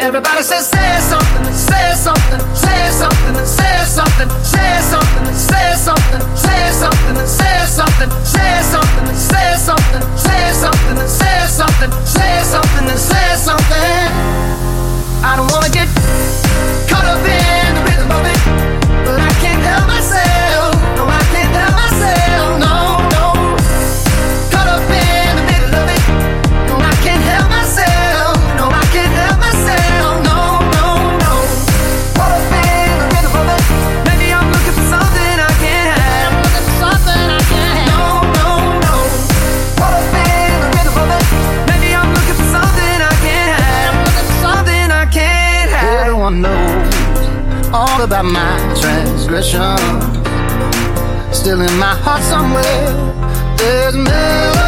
Everybody says say something, say something, say something, say something, say something, say something, say something, say something, say something, say something, say something, say something, say something, say something. I don't wanna get caught up in the rhythm of it, but I can't help myself. No, I can't help myself. No, no. Caught up in the middle of it. No, I can't help myself. No, I can't help myself. No, no, no. Caught up in the rhythm of it. Maybe I'm looking for something I can't have. I'm looking for something I can't have. No, no, no. Caught up in the rhythm of it. Maybe I'm looking for something I can't have. I'm looking for something I can't have. Everyone knows all about my transgression. Still in my heart somewhere, there's melody.